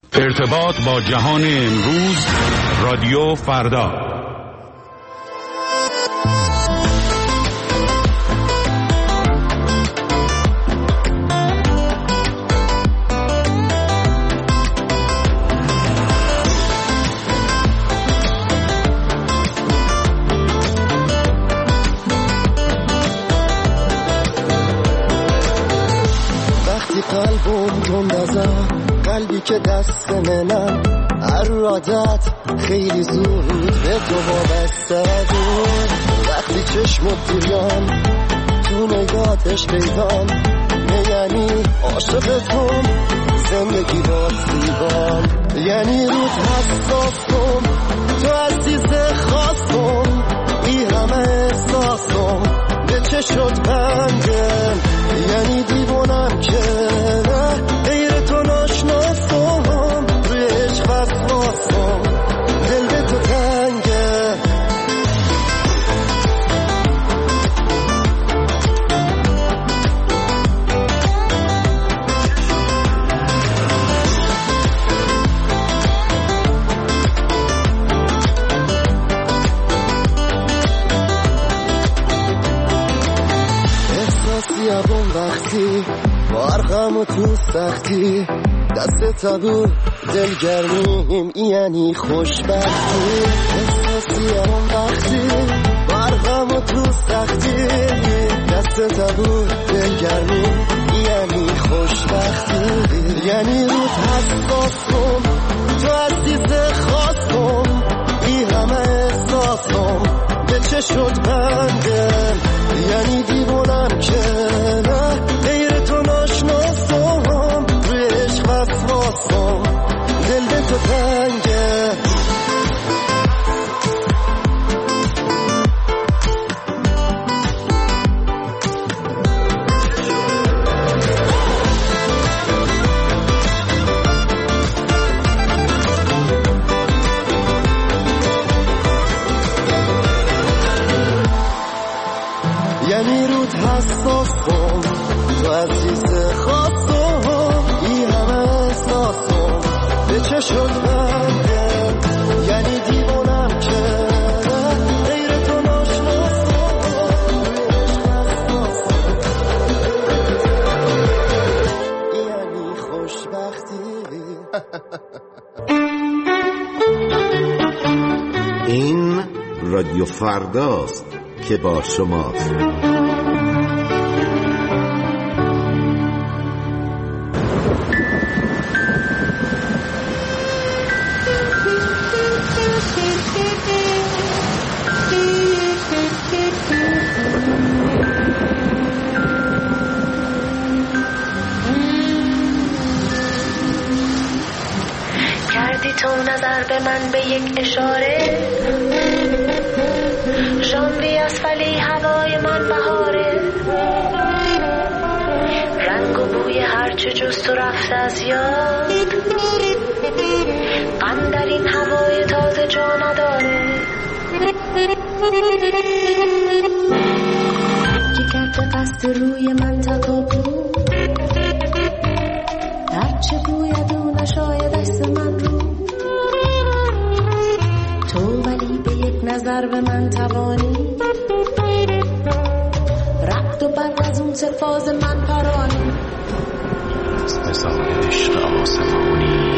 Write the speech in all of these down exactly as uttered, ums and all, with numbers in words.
ارتباط با جهان امروز، رادیو فردا. وقتی قلبم گندازم، قلبی که دست منم، هر عادت خیلی زود به تو وابسته بود. وقتی چشمت دیدم تو نگاتش پیدام، یعنی عاشقتم، زندگی با زیبام، یعنی روت حساسم، تو عزیز خواستم، بی همه احساسم به چه شد بندم، یعنی دیوانم که غیر تو ناشناسم، روی عشق وسواسم، دل به تو تنگه. احساسی ابون وقتی بارغم و تو سختی، دست تبو دلگرمیم یعنی خوشبختی. احساسی ابون وقتی بارغم و تو سختی، دست تبو دلگرمیم یعنی خوشبختی، یعنی روت حساسم، تو عزیز خواستم، بی همه احساسم به چه شد بندم، یعنی دیوانم که نه غیر تو ناشناسم، روی عشق وسواسم، دل به تو تنگه. یعنی رود حساسم، تو عزیز خواستم، بی همه احساسم به چه شد بندم، یعنی دیوانم که غیر تو ناشناسم، یعنی خوشبختی. این رادیو فرداست که با شماست. کردی تو نظر به من به یک اشاره، ژانویه است ولی هوای من بهاره، رنگ و بوی هرچه جز تو رفته از یاد، غم در این هوای تازه جا نداره. که کرده قصد روی من تکابو، هرچه بوید او نشاید دست من رو، تو ولی به یک نظر به من توانی، رقت و برق از اون سفاز من پرانی، مثال عشق آسمانی.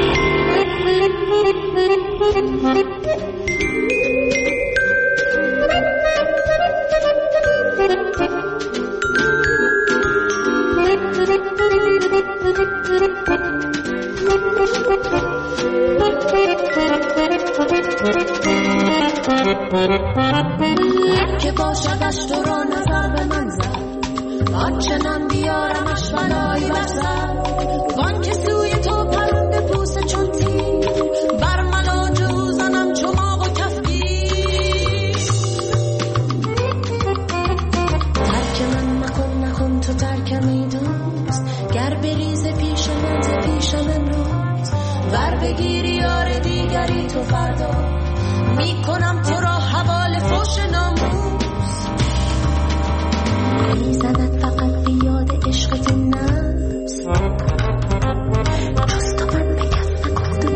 که باشدش تو را نظر به من زد، آنچنان بیارمش بلایی بسد، وان که سوی تو پرنده پوست چون تیر، بر ملاج او زنم چماق و کفگیر. ترک من نکن نکن تو ترکم ای دوست، گر بریز پیش من ز پیش من روز، ور بگیری یار دیگری تو فردا، میکنم تو را حوال فوش ناموس. میزند فقط بیاد عشقت نفس، جز تو من به کس نگفت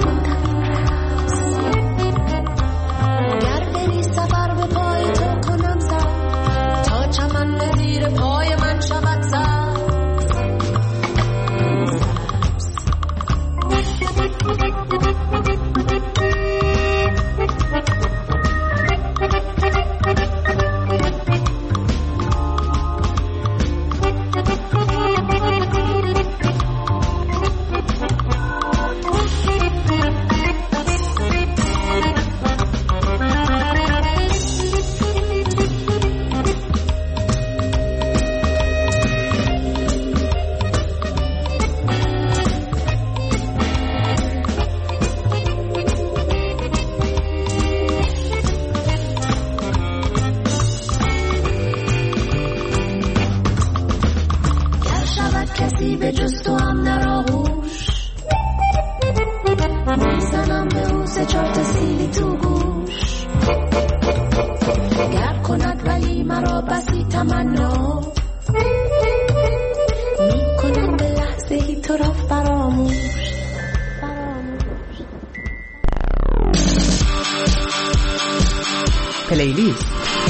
سه چهار تا سیلی تو گوش گر کند ولی مرا بسی تمنا می کنم به لحظه ای تو را فراموش. پلیلیست.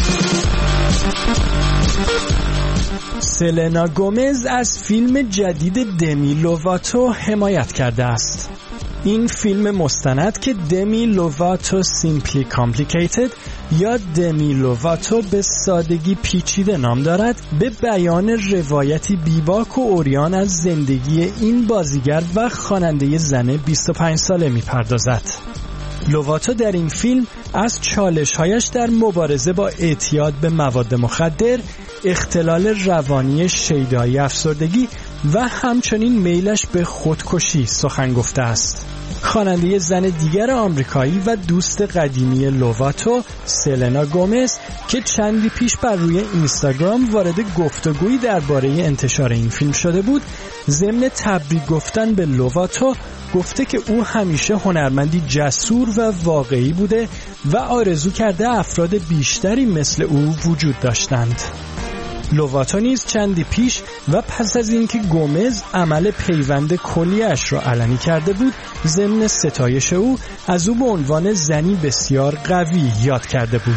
سلنا گومز از فیلم جدید دمی لوواتو حمایت کرده است. این فیلم مستند که دمی لوواتو سیمپلی کامپلیکیتد یا دمی لوواتو به سادگی پیچیده نام دارد، به بیان روایتی بیباک و عریان از زندگی این بازیگر و خواننده زن بیست و پنج ساله می‌پردازد. لوواتو در این فیلم از چالش‌هایش در مبارزه با اعتیاد به مواد مخدر، اختلال روانی شیدایی افسردگی و همچنین میلش به خودکشی سخن گفته است. خواننده زن دیگر آمریکایی و دوست قدیمی لوواتو، سلنا گومز، که چندی پیش بر روی اینستاگرام وارد گفتگویی درباره انتشار این فیلم شده بود، ضمن تبریک گفتن به لوواتو گفته که او همیشه هنرمندی جسور و واقعی بوده و آرزو کرده افراد بیشتری مثل او وجود داشتند. لوواتو نیز چندی پیش و پس از اینکه گومز عمل پیوند کلیه‌اش را علنی کرده بود، ضمن ستایش او از او به عنوان زنی بسیار قوی یاد کرده بود.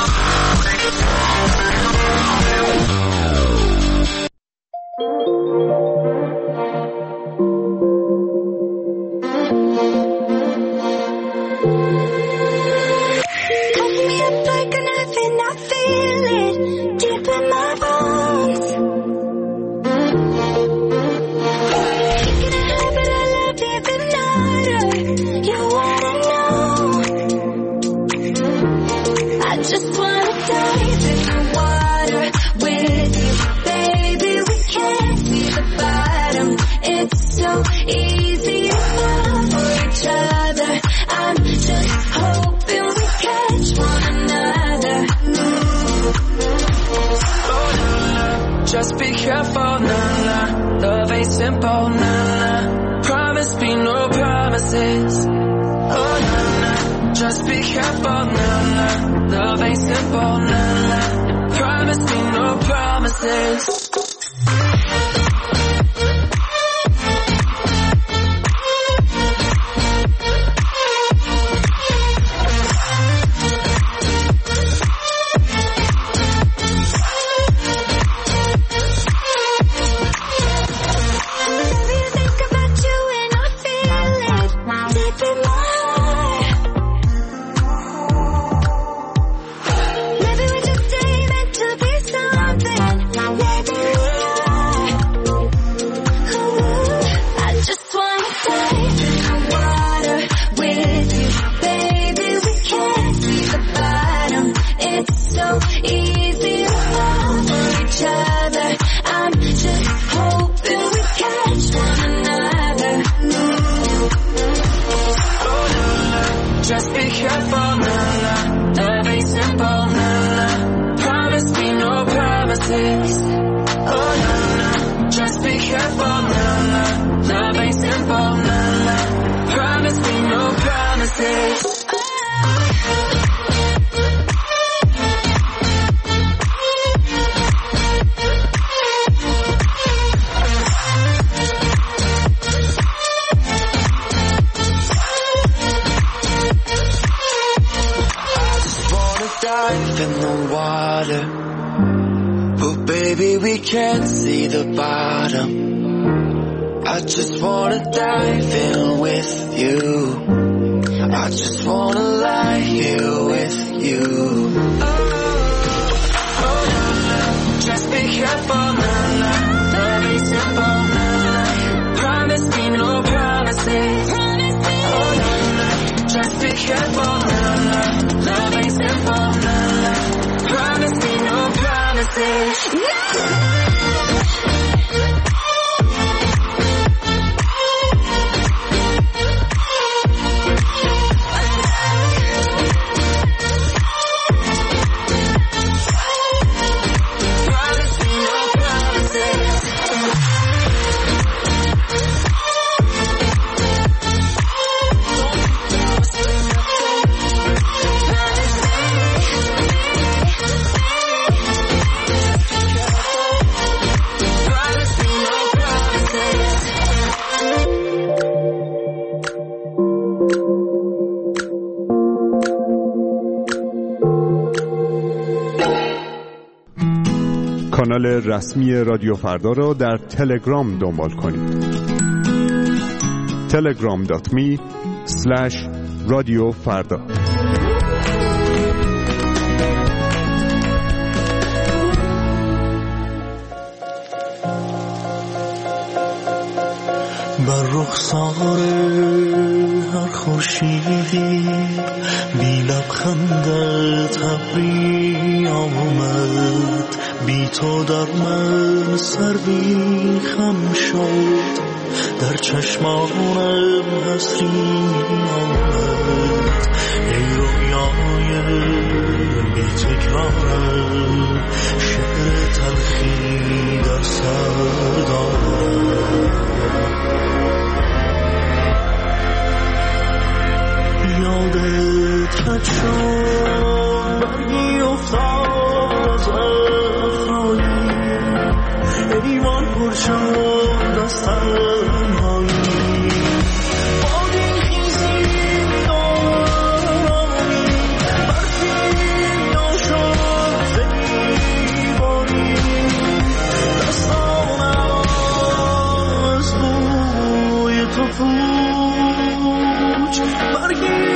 Just be careful, nah, nah. Love ain't simple, nah, nah. Promise me no promises. Oh, nah, nah. Just be careful, nah, nah. Love ain't simple, nah, nah. Promise me no promises. Just be careful, nah, nah. Love ain't simple, nah, nah. Promise me no promises. Oh, nah, nah. Just be careful, nah, nah. Love ain't simple, nah, nah. Promise me no promises. Dive in the water, but baby we can't see the bottom. I just wanna dive in with you. I just wanna lie here with you. Oh, oh, nah, nah. Just be careful, nah, nah. Love ain't simple, nah, nah. Promise me no promises. Oh, nah, nah. Just be careful, nah, nah. Love ain't simple, nah, nah. Promise me no promises. No! کانال رسمی رادیو فردا را در تلگرام دنبال کنید. تلگرام دات می اسلش رادیو فردا. بر رخسار هر خورشیدی بی لبخندت ابری آمد، بی تو در من سردی خم شد، در چشمانم حسری آمد. ای رویای بی تکرارم، شعر تلخی در سر دارم. یادت رد شد برگی افتاد از افرایی، ایوان پر شد از تنهایی. بادی خیزی دارانی، برفی ناشد زیبانی، دستانم از بوی تو پوچ برگی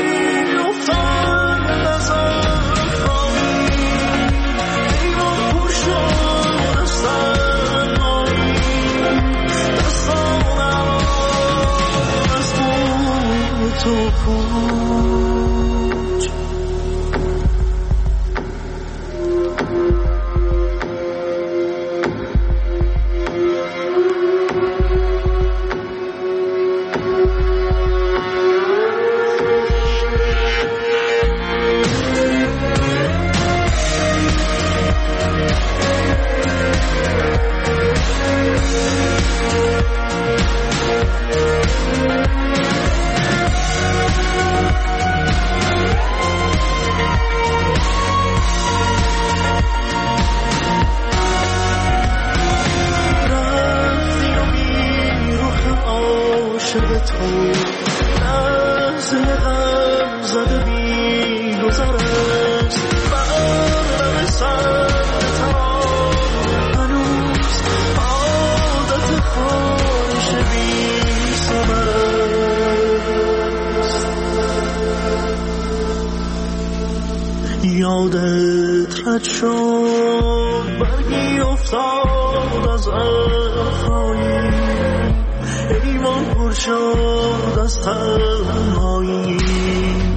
تو پوچ. یادت رد شد برگی افتاد از افرایی، ایوان پر شد از تنهایی.